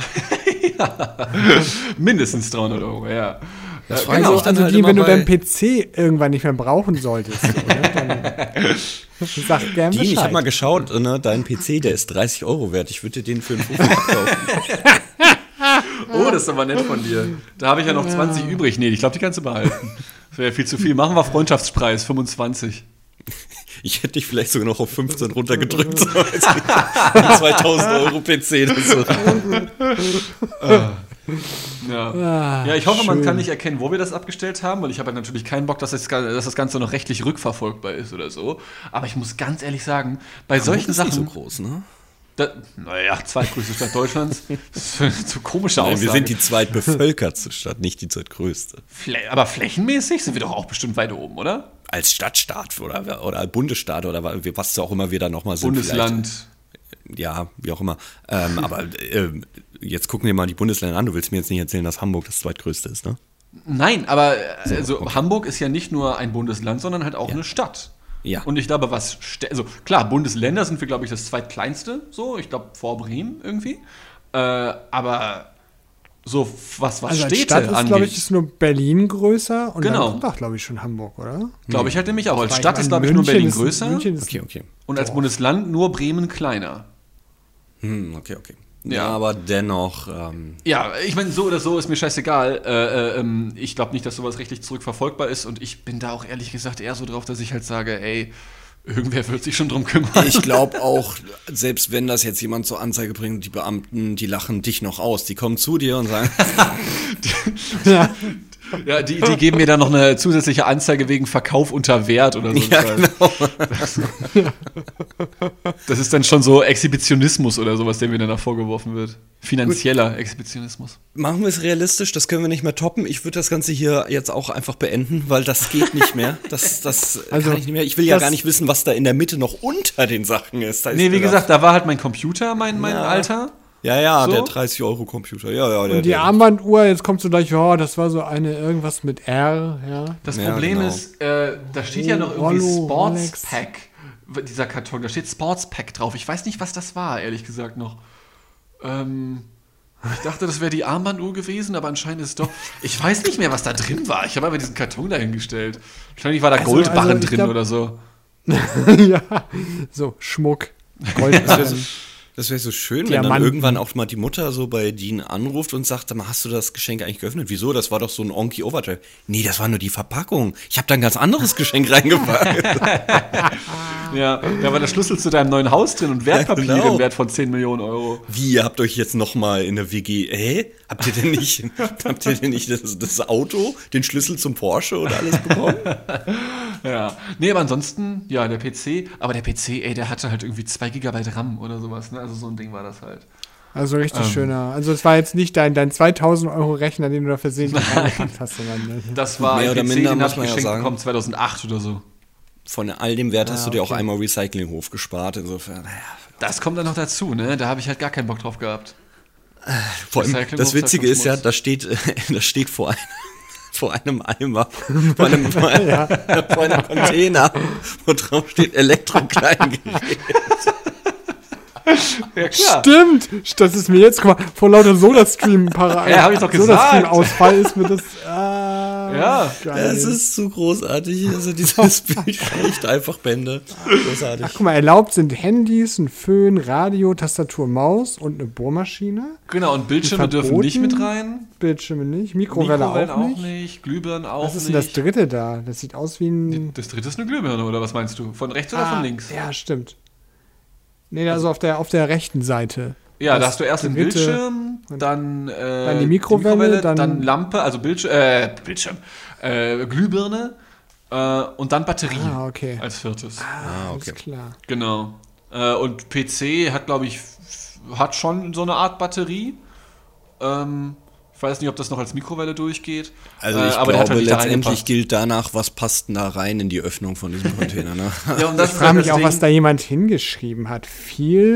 mindestens 300 €, ja. Das frage ich mich dann Also halt die, immer wenn du bei- deinen PC irgendwann nicht mehr brauchen solltest, so, ne, dann sag gern Dean, ich habe Bescheid. mal geschaut, ne, dein PC, der ist 30 € wert. Ich würde dir den für einen Fuffi abkaufen. Oh, das ist aber nett von dir. Da habe ich ja noch 20 übrig. Nee, ich glaube, die kannst du behalten. Das wäre viel zu viel. Machen wir Freundschaftspreis, 25. Ich hätte dich vielleicht sogar noch auf 15 runtergedrückt. So, als 2000 € PC. Das ist so. Ja. Ja, ich hoffe, man schön. kann nicht erkennen, wo wir das abgestellt haben, weil ich habe halt natürlich keinen Bock, dass das Ganze noch rechtlich rückverfolgbar ist oder so. Aber ich muss ganz ehrlich sagen, bei solchen ist nicht so Sachen. groß, ne? Naja, zweitgrößte Stadt Deutschlands. Das ist eine zu komische Aussage. Nein, wir sind die zweitbevölkertste Stadt, nicht die zweitgrößte. Aber flächenmäßig sind wir doch auch bestimmt weit oben, oder? Als Stadtstaat oder Bundesstaat oder was auch immer wir da nochmal sind. Bundesland. Vielleicht. Ja, wie auch immer. Aber jetzt gucken wir mal die Bundesländer an. Du willst mir jetzt nicht erzählen, dass Hamburg das zweitgrößte ist, ne? Nein, aber also Hamburg ist ja nicht nur ein Bundesland, sondern halt auch eine Stadt. Ja. Und ich glaube, also klar, Bundesländer sind wir, glaube ich, das zweitkleinste, so, ich glaube vor Bremen irgendwie. Aber so was Also als Städte Stadt ist, angeht. glaube ich, ist nur Berlin größer und Genau. dann kommt auch, glaube ich, schon Hamburg, oder? Glaube ich halt nämlich auch. Als Weil Stadt ich ist, meine, glaube ich, nur Berlin München größer. München ist Okay. Und als Bundesland nur Bremen kleiner. Okay. Ja. Ja, aber dennoch. Ja, ich meine, so oder so ist mir scheißegal. Ich glaube nicht, dass sowas richtig zurückverfolgbar ist und ich bin da auch ehrlich gesagt eher so drauf, dass ich halt sage, ey, irgendwer wird sich schon drum kümmern. Ich glaube auch, selbst wenn das jetzt jemand zur Anzeige bringt, die Beamten, die lachen dich noch aus. Die kommen zu dir und sagen, Ja. Ja, die geben mir dann noch eine zusätzliche Anzeige wegen Verkauf unter Wert oder so. ja, genau. Das ist dann schon so Exhibitionismus oder sowas, der mir danach vorgeworfen wird. Finanzieller Exhibitionismus. Machen wir es realistisch, das können wir nicht mehr toppen. Ich würde das Ganze hier jetzt auch einfach beenden, weil das geht nicht mehr. Das Also, kann ich nicht mehr. Ich will ja das- gar nicht wissen, was da in der Mitte noch unter den Sachen ist. Da ist Nee, wie mir gesagt, da war halt mein Computer, mein Alter. Ja, So? der 30-Euro-Computer. Ja, Und die Armbanduhr, jetzt kommst du gleich, ja, das war so eine irgendwas mit R, ja. Das Ja, Problem genau. ist, da steht ja noch irgendwie Rollo, Sports Rolex. Pack, dieser Karton, da steht Sports Pack drauf. Ich weiß nicht, was das war, ehrlich gesagt noch. Ich dachte, das wäre die Armbanduhr gewesen, aber anscheinend ist es doch. Ich weiß nicht mehr, was da drin war. Ich habe einfach diesen Karton dahingestellt. Wahrscheinlich war da Also- Goldbarren also ich drin glaub- oder so. Ja, so Schmuck, Goldbarren. Das wäre so schön, wenn Diamanten. dann irgendwann auch mal die Mutter so bei Dean anruft und sagt, "Sag mal, hast du das Geschenk eigentlich geöffnet? Wieso? Das war doch so ein Onky Overdrive. Nee, das war nur die Verpackung. Ich habe da ein ganz anderes Geschenk reingepackt. Ja, da war der Schlüssel zu deinem neuen Haus drin und Wertpapiere genau. im Wert von 10 Millionen Euro. Wie, ihr habt euch jetzt noch mal in der WG, habt ihr denn nicht das Auto, den Schlüssel zum Porsche und alles bekommen? Ja. Nee, aber ansonsten, ja, der PC. Aber der PC, ey, der hatte halt irgendwie 2 GB RAM oder sowas, ne? Also so ein Ding war das halt. Also richtig schöner. Also es war jetzt nicht dein 2000 Euro Rechner, den du da versehentlich reingepackt hast, sondern Das war Mehr ein oder PC, minder, den muss hab ich man ja geschenkt sagen. bekommen 2008 oder so. Von all dem Wert hast du dir auch okay. einmal Recyclinghof gespart. Insofern, naja. Das kommt dann noch dazu, ne? Da habe ich halt gar keinen Bock drauf gehabt. Vor allem, Recyclinghof das Witzige ist ist ja, Schmutz. das steht vor einem Eimer, vor einem Container, wo drauf steht Elektrokleingerät. Ja, klar. Stimmt! Das ist mir jetzt, guck mal, vor lauter Sodastream Ja, hab ich doch gesagt. Sodastream-Ausfall ist mir das. Ja. Geil. Das ist so großartig. Also dieses Bild spricht einfach Bände. Großartig. Ach, guck mal, erlaubt sind Handys, ein Föhn, Radio, Tastatur, Maus und eine Bohrmaschine. Genau, und Bildschirme dürfen Verboten? nicht mit rein. Bildschirme nicht, Mikrowelle auch nicht. Glühbirnen auch Was ist nicht. denn das dritte da? Das sieht aus wie ein. Das dritte ist eine Glühbirne, oder was meinst du? Von rechts oder von links? Ja, stimmt. Nee, also auf der rechten Seite. Ja, Das da hast du erst den dritte- Bildschirm, dann, die Mikrowelle, dann Lampe, also Bildschirm, Glühbirne und dann Batterie Ah, okay. als viertes. Alles klar. Genau. Und PC hat, glaube ich, hat schon so eine Art Batterie. Ich weiß nicht, ob das noch als Mikrowelle durchgeht. Also ich aber der hat glaube, halt nicht da letztendlich reingepasst. gilt danach, was passt denn da rein in die Öffnung von diesem Container. Ne? Ja, und das Ich frage mich ist auch, das was Ding. da jemand hingeschrieben hat.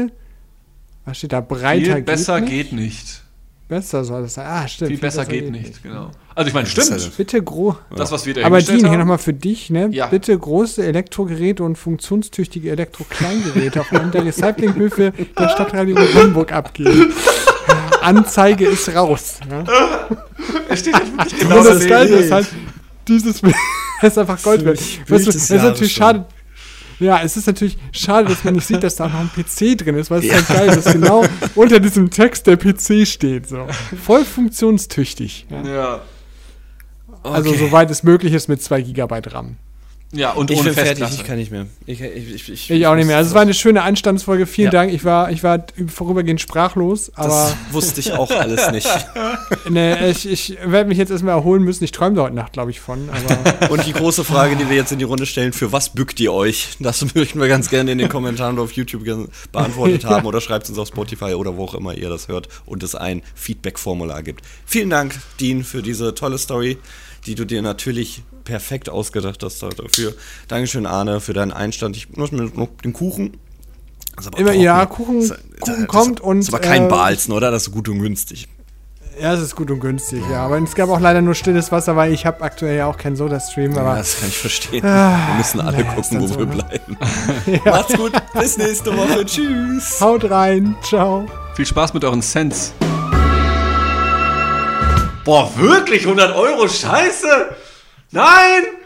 Was steht da? Breiter Viel besser nicht? geht nicht. Besser soll das sein. Ah, stimmt. Viel besser geht nicht, genau. Also ich meine, Das ist stimmt. halt- Bitte groß. Das, was wir da Aber hingestellt Dean, hier haben. nochmal für dich, ne? Ja. Bitte große Elektrogeräte und funktionstüchtige Elektrokleingeräte auf einem der Recyclinghöfe der Stadtreinigung Hamburg abgeben. Anzeige ist raus. Ja? Es steht halt wirklich Und genau das Geile Bild. ist halt, dieses Bild ist einfach Gold wert. Bild Weißt du, des es ist Jahres natürlich schon. schade. Ja, es ist natürlich schade, dass man nicht sieht, dass da auch noch ein PC drin ist, weil es ist halt geil, dass genau unter diesem Text der PC steht. So. Voll funktionstüchtig. Ja. Ja. Also Okay. soweit es möglich ist mit 2 GB RAM. Ja, und Ich ohne bin fertig, Festplatte. ich kann nicht mehr. Ich auch nicht mehr. Also es war eine schöne Anstandsfolge. Vielen Dank. Ich war vorübergehend sprachlos, aber Das wusste ich auch alles nicht. ne, ich werde mich jetzt erstmal erholen müssen. Ich träume da heute Nacht, glaube ich, von. Aber Und die große Frage, die wir jetzt in die Runde stellen, für was bückt ihr euch? Das möchten wir ganz gerne in den Kommentaren auf YouTube beantwortet haben oder schreibt uns auf Spotify oder wo auch immer ihr das hört und es ein Feedback-Formular gibt. Vielen Dank, Dean, für diese tolle Story, die du dir natürlich perfekt ausgedacht hast dafür. Dankeschön, Arne, für deinen Einstand. Ich muss mir noch den Kuchen. Das ist aber immer, trocken. ja, Kuchen Das- kommt und. Das ist aber kein Balzen, oder? Das ist gut und günstig. Ja, es ist gut und günstig, ja. Aber es gab auch leider nur stilles Wasser, weil ich habe aktuell ja auch keinen Soda-Stream. Ja, Aber das kann ich verstehen. Wir müssen alle gucken, wo so, wir ne? bleiben. Macht's gut, bis nächste Woche. Tschüss. Haut rein, ciao. Viel Spaß mit euren Cents. Boah, wirklich? 100 Euro? Scheiße! Nein!